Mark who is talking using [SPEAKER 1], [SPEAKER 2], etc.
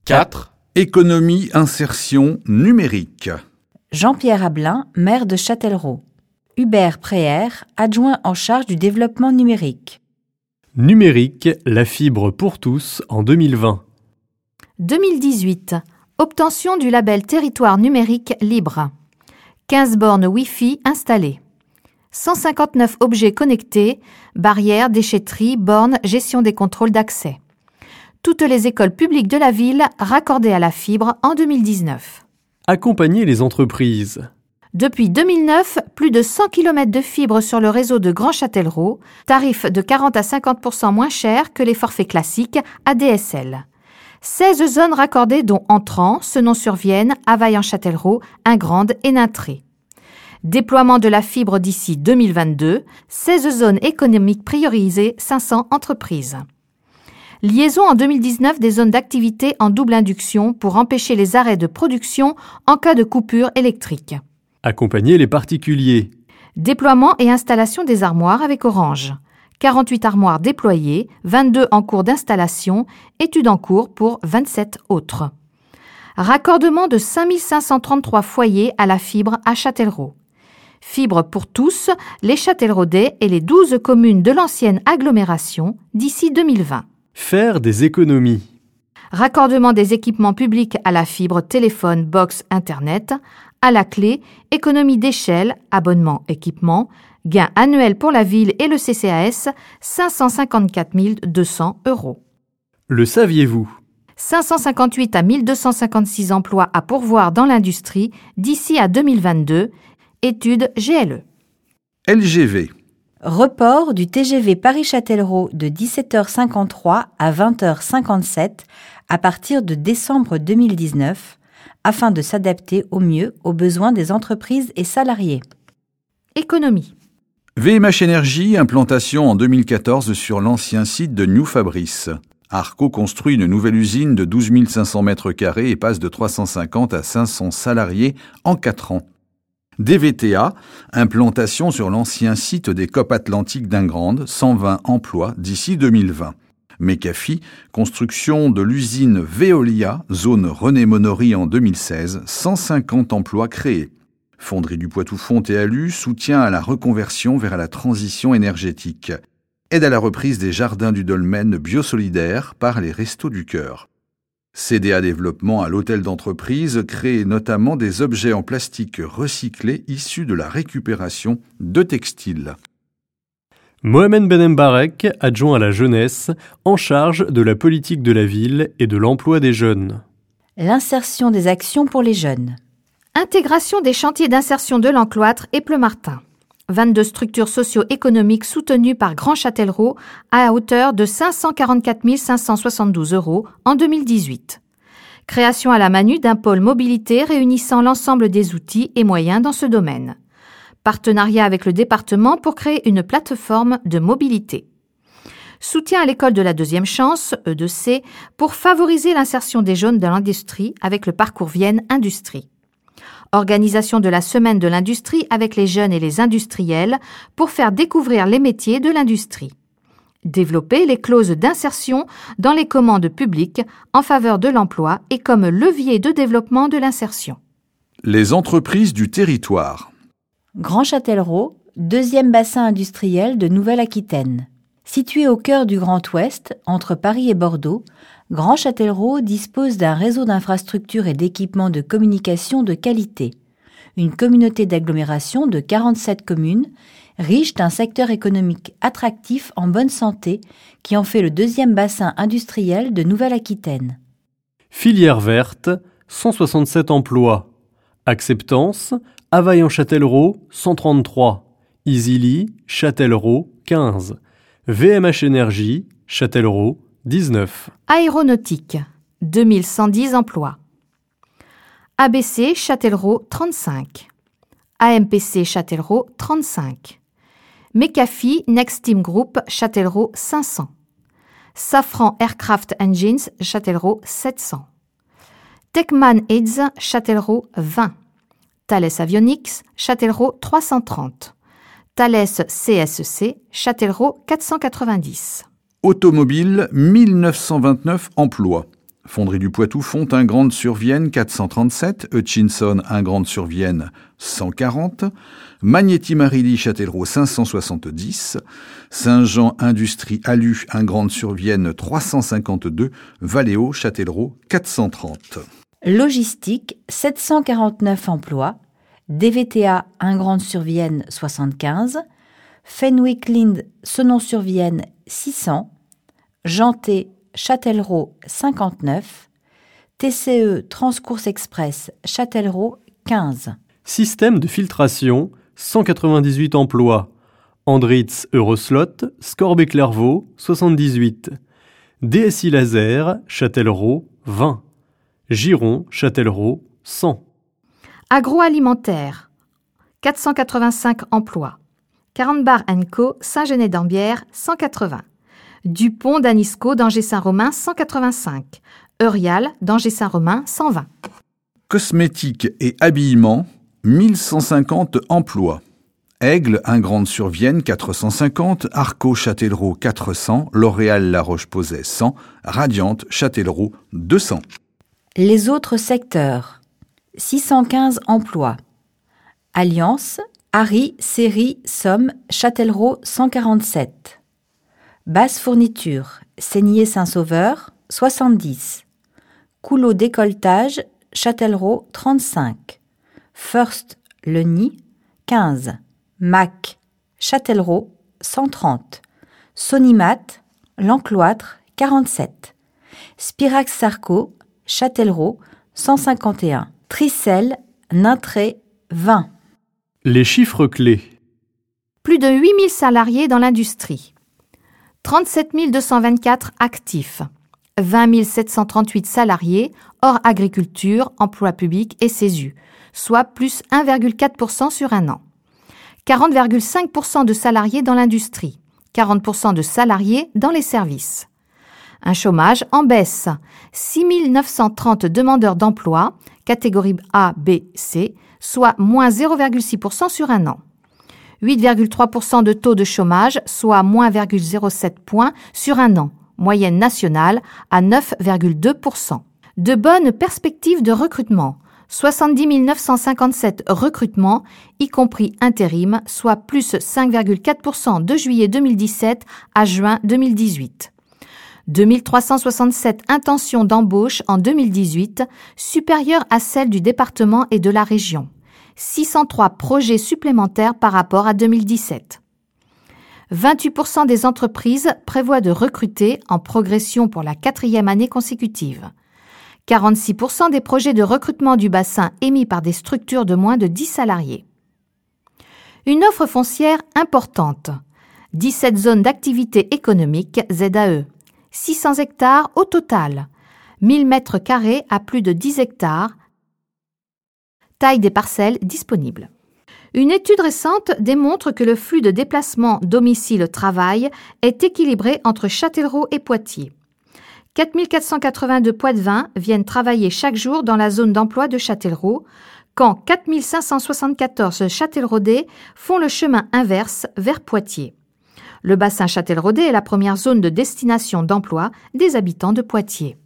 [SPEAKER 1] 4. Économie insertion numérique.
[SPEAKER 2] Jean-Pierre Ablin, maire de Châtellerault. Hubert Préère, adjoint en charge du développement numérique.
[SPEAKER 3] Numérique, la fibre pour tous en 2020.
[SPEAKER 4] 2018. Obtention du label Territoire numérique libre. 15 bornes Wi-Fi installées. 159 objets connectés, barrières, déchetteries, bornes, gestion des contrôles d'accès. Toutes les écoles publiques de la ville raccordées à la fibre en 2019.
[SPEAKER 3] Accompagner les entreprises.
[SPEAKER 4] Depuis 2009, plus de 100 km de fibre sur le réseau de Grand Châtellerault, tarif de 40 à 50% moins cher que les forfaits classiques ADSL. 16 zones raccordées dont Entrant, Senon-sur-Vienne, Availlant-Châtellerault, Ingrande et Nintré. Déploiement de la fibre d'ici 2022, 16 zones économiques priorisées, 500 entreprises. Liaison en 2019 des zones d'activité en double induction pour empêcher les arrêts de production en cas de coupure électrique.
[SPEAKER 3] Accompagner les particuliers.
[SPEAKER 4] Déploiement et installation des armoires avec Orange. 48 armoires déployées, 22 en cours d'installation, études en cours pour 27 autres. Raccordement de 5533 foyers à la fibre à Châtellerault. Fibre pour tous, les Châtelleraudais et les 12 communes de l'ancienne agglomération d'ici 2020.
[SPEAKER 3] Faire des économies.
[SPEAKER 4] Raccordement des équipements publics à la fibre téléphone, box, internet. À la clé, économie d'échelle, abonnement, équipement. Gain annuel pour la ville et le CCAS, 554 200 €.
[SPEAKER 3] Le saviez-vous ?
[SPEAKER 4] 558 à 1256 emplois à pourvoir dans l'industrie d'ici à 2022. Étude GLE.
[SPEAKER 1] LGV.
[SPEAKER 2] Report du TGV Paris-Châtellerault de 17h53 à 20h57 à partir de décembre 2019 afin de s'adapter au mieux aux besoins des entreprises et salariés.
[SPEAKER 4] Économie.
[SPEAKER 1] VMH Énergie, implantation en 2014 sur l'ancien site de New Fabrice. Arco construit une nouvelle usine de 12 500 m² et passe de 350 à 500 salariés en 4 ans. DVTA, implantation sur l'ancien site des COP Atlantique d'Ingrande, 120 emplois d'ici 2020. Mecafi, construction de l'usine Veolia, zone René Monory en 2016, 150 emplois créés. Fonderie du Poitou-Font et Alu, soutien à la reconversion vers la transition énergétique. Aide à la reprise des jardins du dolmen biosolidaires par les Restos du Cœur. CDA Développement à l'hôtel d'entreprise crée notamment des objets en plastique recyclés issus de la récupération de textiles.
[SPEAKER 3] Mohamed Benembarek, adjoint à la jeunesse, en charge de la politique de la ville et de l'emploi des jeunes.
[SPEAKER 2] L'insertion des actions pour les jeunes.
[SPEAKER 4] Intégration des chantiers d'insertion de l'Encloître et Pleumartin. 22 structures socio-économiques soutenues par Grand Châtellerault à hauteur de 544 572 € en 2018. Création à la Manu d'un pôle mobilité réunissant l'ensemble des outils et moyens dans ce domaine. Partenariat avec le département pour créer une plateforme de mobilité. Soutien à l'école de la deuxième chance, E2C, pour favoriser l'insertion des jeunes dans l'industrie avec le parcours Vienne Industrie. Organisation de la semaine de l'industrie avec les jeunes et les industriels pour faire découvrir les métiers de l'industrie. Développer les clauses d'insertion dans les commandes publiques en faveur de l'emploi et comme levier de développement de l'insertion.
[SPEAKER 1] Les entreprises du territoire.
[SPEAKER 2] Grand Châtellerault, deuxième bassin industriel de Nouvelle-Aquitaine. Situé au cœur du Grand Ouest, entre Paris et Bordeaux, Grand Châtellerault dispose d'un réseau d'infrastructures et d'équipements de communication de qualité. Une communauté d'agglomération de 47 communes, riche d'un secteur économique attractif en bonne santé, qui en fait le deuxième bassin industriel de Nouvelle-Aquitaine.
[SPEAKER 3] Filière verte, 167 emplois. Acceptance, Availlant-Châtellerault, 133. Isilly, Châtellerault, 15. VMH Énergie, Châtellerault, 19.
[SPEAKER 4] Aéronautique, 2110 emplois. ABC Châtellerault, 35. AMPC Châtellerault, 35. Mecafi Next Team Group Châtellerault, 500. Safran Aircraft Engines Châtellerault, 700. Techman Aids Châtellerault, 20. Thales Avionics Châtellerault, 330. Thales CSC Châtellerault, 490.
[SPEAKER 1] Automobile, 1929 emplois. Fonderie du Poitou, Fontaine Grande-sur-Vienne 437, Hutchinson 1 Grande-sur-Vienne 140, Magnéti-Marily Châtellerault 570, Saint-Jean Industrie Alu 1 Grande-sur-Vienne 352, Valeo Châtellerault 430.
[SPEAKER 2] Logistique 749 emplois, DVTA 1 Grande-sur-Vienne 75, Fenwick Lind Senon-sur-Vienne 600, Janté Châtellerault 59, TCE Transcourse Express Châtellerault 15.
[SPEAKER 3] Système de filtration, 198 emplois. Andritz Euroslot, Scorbet-Clairvaux, 78. DSI Laser, Châtellerault, 20. Giron, Châtellerault, 100.
[SPEAKER 4] Agroalimentaire, 485 emplois. Carenbar & Co, Saint-Genès-d'Ambière, 180. Dupont d'Anisco d'Angers-Saint-Romain, 185. Eurial d'Angers-Saint-Romain, 120.
[SPEAKER 1] Cosmétique et habillement, 1150 emplois. Aigle 1 Grande-sur-Vienne 450, Arco Châtellerault 400, L'Oréal La Roche-Posay 100, Radiante Châtellerault 200.
[SPEAKER 2] Les autres secteurs, 615 emplois. Alliance, Harry, Série, Somme, Châtellerault 147. Basse fourniture, Seigné-Saint-Sauveur 70. Coulot décolletage, Châtellerault 35. First, Le Nid 15. Mac, Châtellerault 130. Sonimat, L'Encloître 47. Spirax Sarco, Châtellerault 151. Tricel, Nintré 20.
[SPEAKER 3] Les chiffres clés.
[SPEAKER 4] Plus de 8000 salariés dans l'industrie. 37 224 actifs. 20 738 salariés, hors agriculture, emploi public et CESU, soit plus 1,4% sur un an. 40,5% de salariés dans l'industrie. 40% de salariés dans les services. Un chômage en baisse. 6 930 demandeurs d'emploi, catégorie A, B, C, soit moins 0,6% sur un an. 8,3% de taux de chômage, soit moins 0,07 points sur un an. Moyenne nationale à 9,2%. De bonnes perspectives de recrutement. 70 957 recrutements, y compris intérim, soit plus 5,4% de juillet 2017 à juin 2018. 2367 intentions d'embauche en 2018, supérieures à celles du département et de la région. 603 projets supplémentaires par rapport à 2017. 28% des entreprises prévoient de recruter en progression pour la 4e année consécutive. 46% des projets de recrutement du bassin émis par des structures de moins de 10 salariés. Une offre foncière importante. 17 zones d'activité économique ZAE. 600 hectares au total. 1000 mètres carrés à plus de 10 hectares. Taille des parcelles disponibles. Une étude récente démontre que le flux de déplacement domicile-travail est équilibré entre Châtellerault et Poitiers. 4482 Poitevins viennent travailler chaque jour dans la zone d'emploi de Châtellerault, quand 4574 Châtelleraudais font le chemin inverse vers Poitiers. Le bassin Châtelleraudais est la première zone de destination d'emploi des habitants de Poitiers.